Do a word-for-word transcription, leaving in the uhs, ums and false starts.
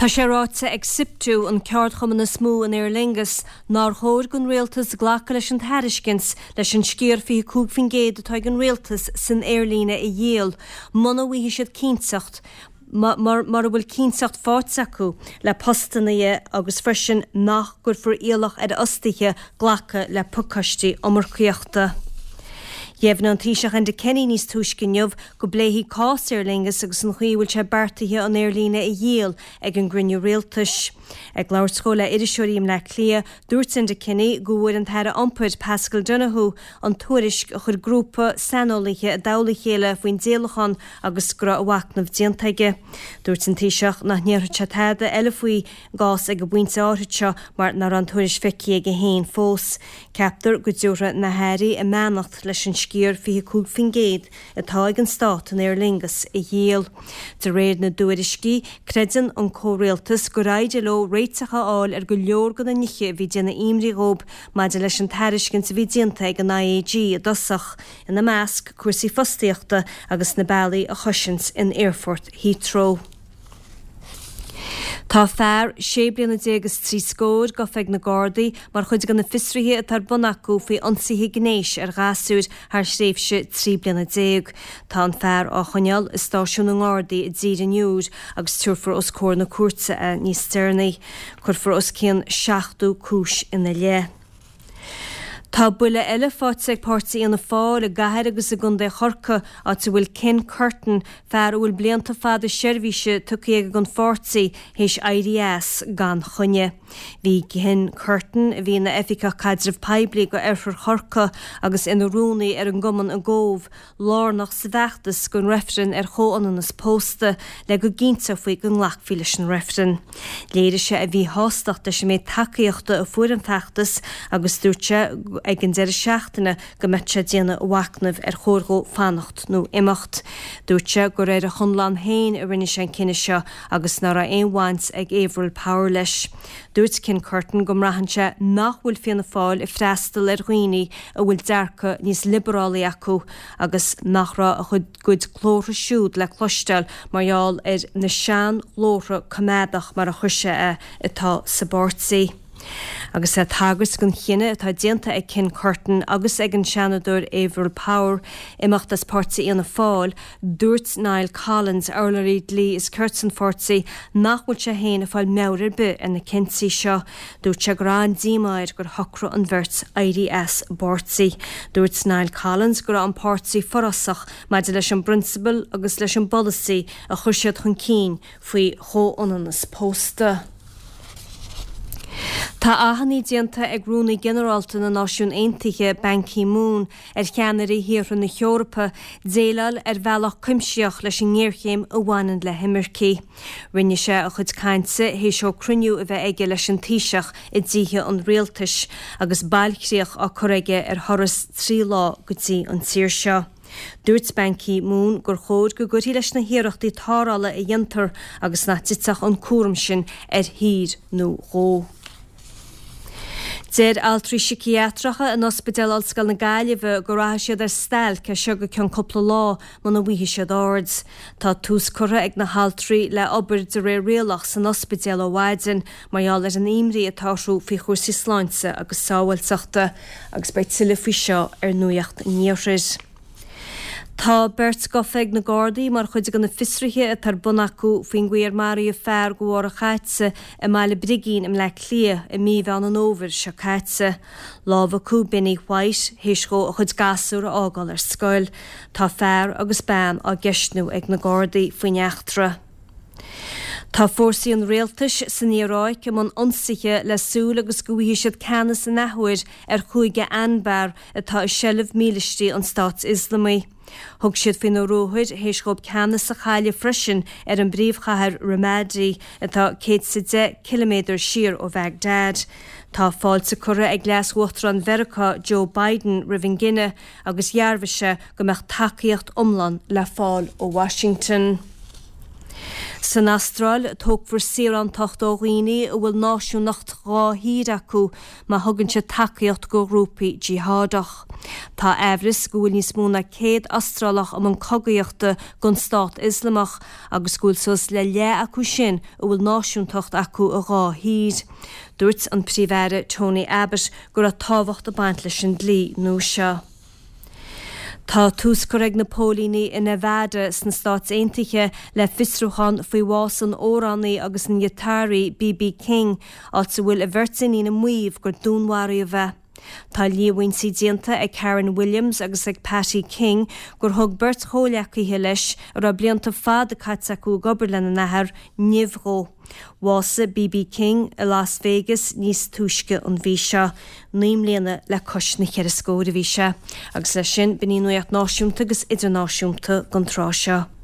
Tá sé ráite ag siptú an ceart chum na smú an Aer Lingus nar chóir gon réaltas ghlacha leis an thairiscins leis an scíor fi cúg fin géad atá gon réaltas san airlíne i dhéal. Mona bhuihi siad cínsacht mar mar bhfuil cínsacht fáit acu le postannaí agus freisin nach gur for íalach ar ostaithe ghlacha le pucastí omorchaíochta. Jefn an tíiseach an de Kenny níos túiscinneamh go bléhí cás Aer Lingus agus an chuíhfuil se bartaithe an airlíne i dhéal ag an grinne réaltas. Ag leabharscóla idirisiúrim le clia dúirt an de Kenny go bhfuil an teire ompud Pascal Donoghue an tuairisc chur grúpa sanolaithe a dála chéile faoin déalachan agus gra bhhaacnamh diantaige. Dúirt an tíiseach nach níortha teada eile faoi gás ag go buinte áirite mar nar an tuairis feici ag a héin fós. Ceaptar go dúra na hairí a meannacht leis an scíor fi cúg fin géad atá ag an stát an Aer Lingus i dhéal. De réad na dúiriscí credan an córéaltas go raide lo réitecha áil ar go leor go na niche bhí déna imrí gób maidir leis an thairiscint bhí dianta ag an I A G a dosach in na measc cuasaí fostaíochta agus na bailí a choisins in Airport Heathrow. Tá fearr sé bliana dégus trí scóir go feig na Gardaí mar chuid gan na fisrithe a tar bunacu faoi ionsaithe gnéis ar gasúr haar sréimhse trí bliana déag. Tá an fearr á choneal is stáisiún an Gardaí i ddír an úr agus tuairfar os cór na cuarta a níos steirnaí, chuirfar os cían seachtú cúis ina le. Tá buile eile fáte ag pártaí ana fáil a gaitheir agus a gunda chorcha á tu bhfuil Ken Curtin fear bhfuil blianta fada seirbhíse tucaí ag an fórtaí héis I D S gan chunne. Bhí Ken Curtin a bhí na Efica Cadrih Peibli go airfar chorcha agus ina rúnaí ar an goman a ggómh lárnach sa bheachtas gon referen ar chóananas pósta le go gínta faoi go nglachfí leis an referen. Léidir se a bhí hástachta sem mé takeíochta a fuair an feachtas agus dúirte ag an deir seachtainna go mete déana bhhaacnamh ar chórgó fannacht nó imimecht. Dúirte go réir a chunlán héin a rinne sé cinenne seo agus nar a éonhaint ag éhfuil power leis. Dúirt Ken Curtin go mrahanse nach bhfuil fianna fáil i freistal ar dhaoine a bhfuil dearcha níos liberálaí acu agus nachra a chud gud chlóra siúd le chlostal marall ar na sean glóra coméadach mar a chuise a atá sa bórtaí. Agus é tagas gon chinine atá dianta ag Ken Curtin agus ag an seanadúir Éireann Power imachtas pártaí ana fáil, dúirt Niall Collins Earlery Lee is Curtin fórtaí nachhfuil se héin a fáil meabhar be in na cinsaí seo. Dúirt se grán dímáid gur thocra an bhirt I D S bórtaí. Dúirt Niall Collins gur an pártaí forrasach maidir leis an principal agus leis an policy a chuisiad chun cín faoi chóionanas pósta. Tá ahanní dianta ag rúnaí generálta na Náisiún Aontaithe Ban Ki-moon ar cheannarí hiarra na Eorpa déilal ar bhealach cuimseach leis an ngéirchéim a bhhainand le himircí. Rinne se a chud caintse hé seo cruniú a bheith aige leis an tíiseach i ddíthe an réaltais agus bailchríoch á choraige ar thoras trí lá go dtí an tíir seo. Dúirt Ban Ki-moon gur chóir go gutí leis na hiarachtaí tárála i dhéantar agus na titach an cuaram sin ar hír nó ró. Déir altrí psichiatracha an ospidal alscail na Gaillimhe go raibh siad ar stail ce seo go ceann coppla lá man na bhuithe siad ords. Tá tús cura ag na haltrií le obair de ré réalach san ospidal ó Bhaidin marall ar an imrí atású fi chuirsaí sláinte agus sábhailteachta agus beidh tuile faoi seo ar nuacht níorir. Tá beirt go feig na Gardaí mar chuid gan na fisrithe a tar bunacu faoin gcuir marí a fearr go bhar a chaitse i máile brigín im le clia i míomh an an óbhar se chaitse. Lámh acu Binny White héis go a chud gasúr a ágáil ar scoil. Tá fearr agus ban á gceistnú ag na Gardaí faoin eachtra. Tá fórsaí an réaltais san Níoráid go man ionsaithe le súil agus go bhí siad ceanna san nathúir ar chuige anbar atá i seilimh mílistí an Stát Islamaí. Thug siad fin ó róthir héis gob ceanna sa chaile freisin ar an bríomhchathair Ramadi atá cé sa de kiloméadar siar ó Baghdad. Tá fáilte cura ag glashuachtar an Mheiriceá Joe Biden ribhinn Guinea agus dhearbhaise go mbeadh tacaíocht iomlán le fáil ó Washington. San Astral tóg for sér an tacht óghine a bhfuil náisiún nacht rá hír acu má thugann se takeíocht go grúpaí jihadach. Tá ehris go bhfuil níos múna céad astralach am an cogaíochta gon Stát Islamach agus gúil sos le lé acu sin a bhfuil náisiúntacht acu a rá hír. Dúirt an príomhfheire Tony Abbott gur a tábhacht a baint leis an dlí nó seo. Tá túscorreg na pólíní in Nevada san Stát Aontaithe le fisrúchan faoi bhásan óránaí agus an gheatáraí B B King áit sa bhfuil a bhirtaí na muomh gur dúnmhairú a bheith. Tá líomhain sí dianta ag Karen Williams agus ag Patty King gur thug beirt chóileacaithe leis ar a blianta fad a caite acu gobar lena nathair nimhró. Bhása B B King i Las Vegas níos túisce an bhí seo, naim léana le cosna cheir a scóir a bhí se, agus le sin buí nuocht náisiúnta agus idirnáisiúnta gon trá seo.